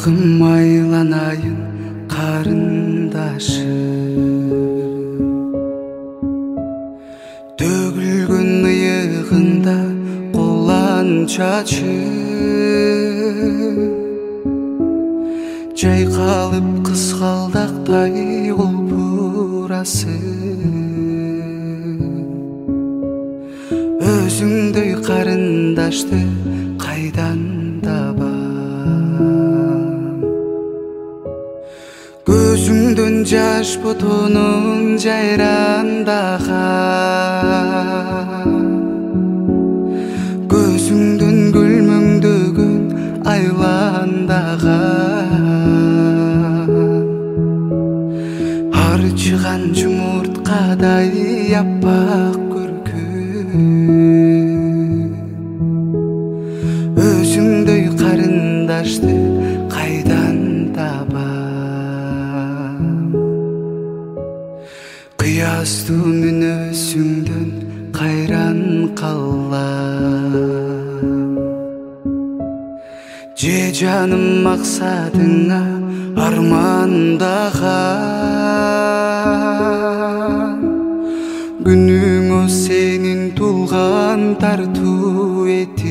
Ыркым айланайын карындашы, төгүлгөн ыйыгында кулан чачы, жайкалып кызгалдактай кулпурасы. Өзүңдөй карындашты кайдан табам? Көзүңдөн жаш ботонун жайрандаган, көзүңдөн күлмөңдөгөн айландаган, арчыган жумурткадай аппак өзүңдөй карындашты кайдан табам? Кыястуу мүнөзүңдөн кайран калам, же жаным максатыңа армандаган, күнүңө сенин тулган тартуу эти,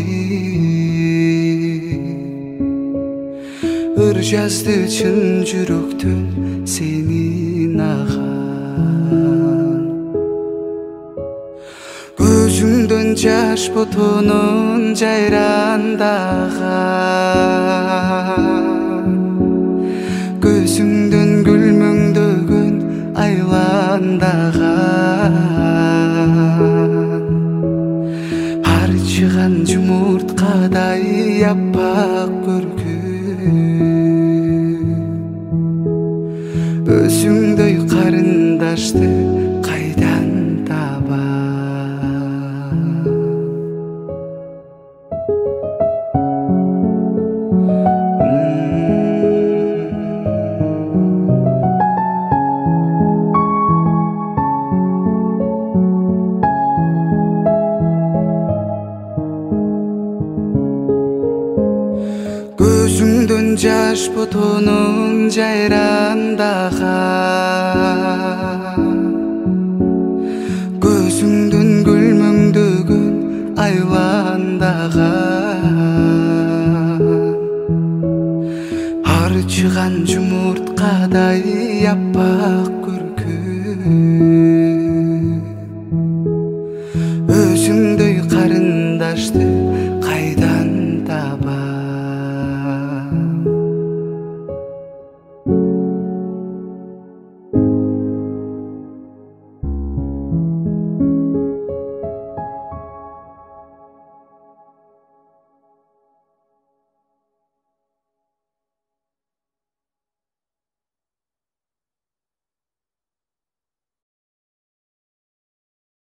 ыр жазды чын жүрөктөн сенин аган. Көзүңдөн жаш ботонун жайрандаган, көзүңдөн күлмөңдөгөн айландаган, арчыган жумурткадай аппак өзүңдөй карындашты кайдан табам? Көзүңдөн жаш ботонун жайрандаган, көзүңдөн күлмөңдөгөн айландаган, арчыган жумурткадай аппак көркүм, өзүңдөй карындашты